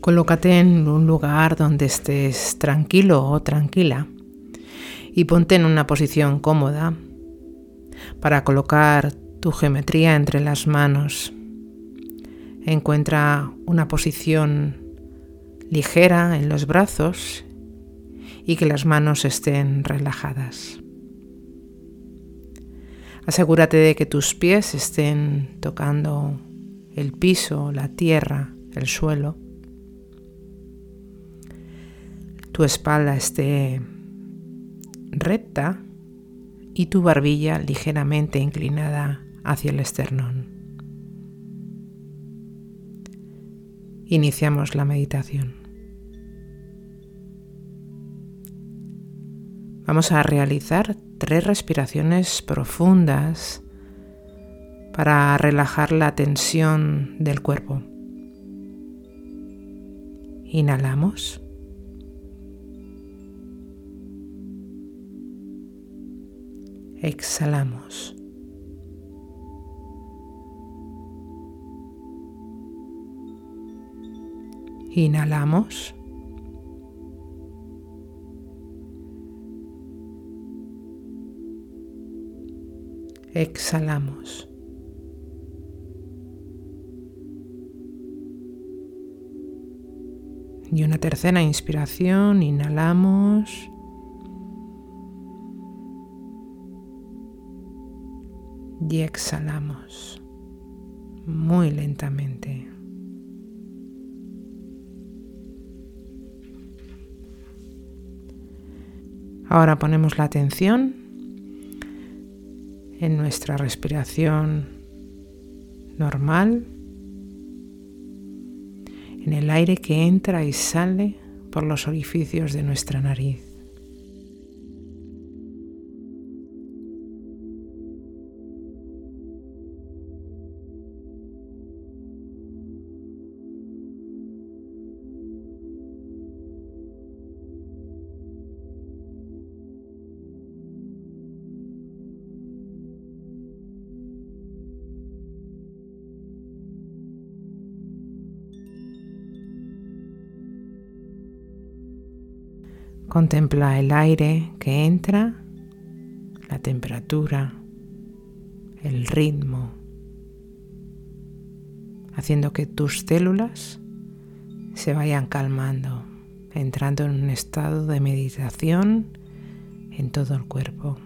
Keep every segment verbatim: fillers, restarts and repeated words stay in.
Colócate en un lugar donde estés tranquilo o tranquila y ponte en una posición cómoda para colocar tu geometría entre las manos. Encuentra una posición ligera en los brazos y que las manos estén relajadas. Asegúrate de que tus pies estén tocando el piso, la tierra, el suelo. Tu espalda esté recta y tu barbilla ligeramente inclinada hacia el esternón. Iniciamos la meditación. Vamos a realizar tres respiraciones profundas para relajar la tensión del cuerpo. Inhalamos. Exhalamos. Inhalamos. Exhalamos. Y una tercera inspiración, inhalamos. Y exhalamos muy lentamente. Ahora ponemos la atención en nuestra respiración normal, en el aire que entra y sale por los orificios de nuestra nariz. Contempla el aire que entra, la temperatura, el ritmo, haciendo que tus células se vayan calmando, entrando en un estado de meditación en todo el cuerpo.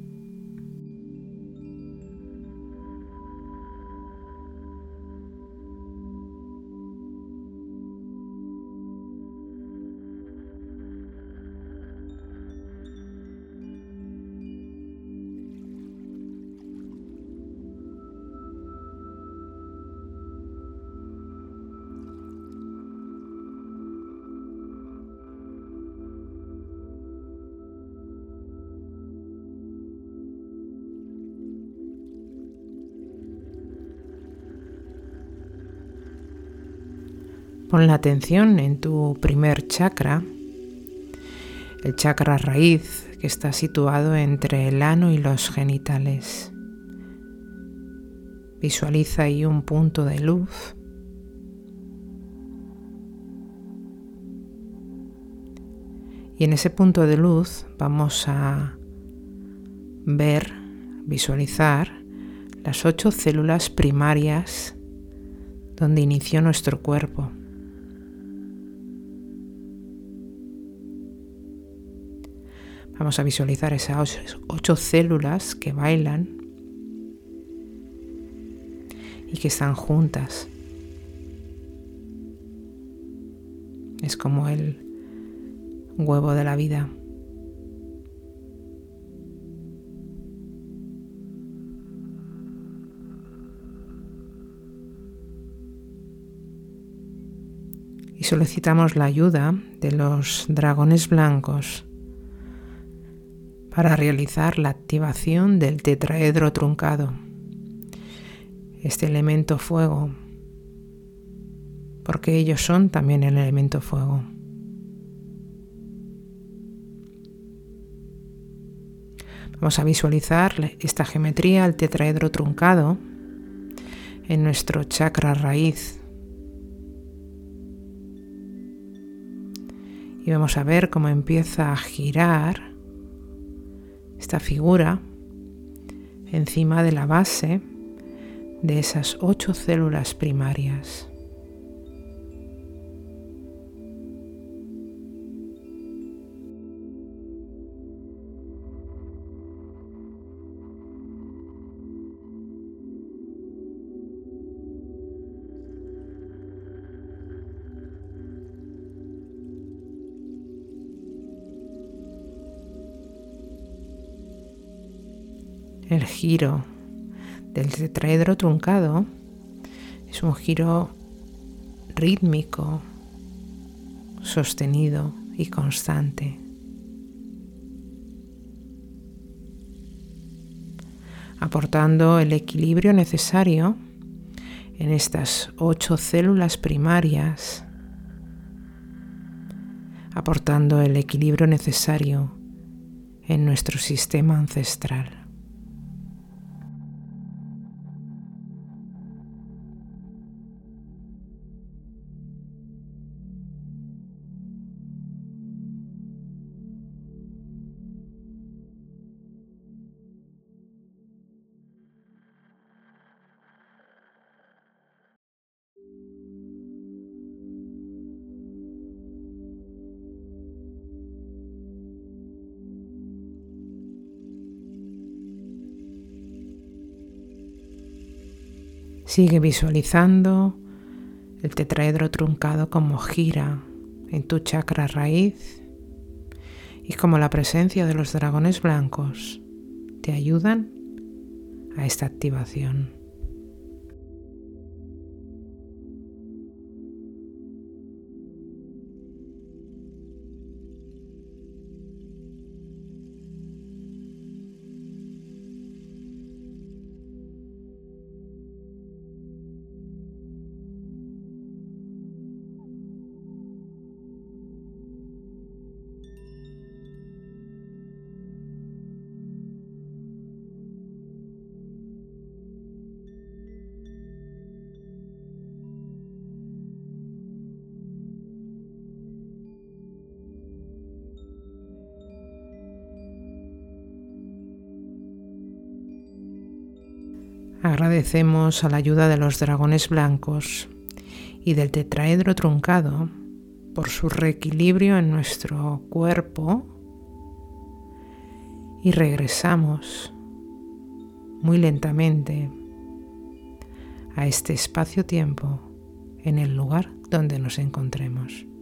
Pon la atención en tu primer chakra, el chakra raíz que está situado entre el ano y los genitales. Visualiza ahí un punto de luz. Y en ese punto de luz vamos a ver, visualizar las ocho células primarias donde inició nuestro cuerpo. Vamos a visualizar esas ocho células que bailan y que están juntas. Es como el huevo de la vida. Y solicitamos la ayuda de los dragones blancos para realizar la activación del tetraedro truncado, este elemento fuego, porque ellos son también el elemento fuego. Vamos a visualizar esta geometría, el tetraedro truncado, en nuestro chakra raíz. Y vamos a ver cómo empieza a girar esta figura encima de la base de esas ocho células primarias. El giro del tetraedro truncado es un giro rítmico, sostenido y constante, aportando el equilibrio necesario en estas ocho células primarias, aportando el equilibrio necesario en nuestro sistema ancestral. Sigue visualizando el tetraedro truncado como gira en tu chakra raíz y como la presencia de los dragones blancos te ayudan a esta activación. Agradecemos a la ayuda de los dragones blancos y del tetraedro truncado por su reequilibrio en nuestro cuerpo y regresamos muy lentamente a este espacio-tiempo en el lugar donde nos encontremos.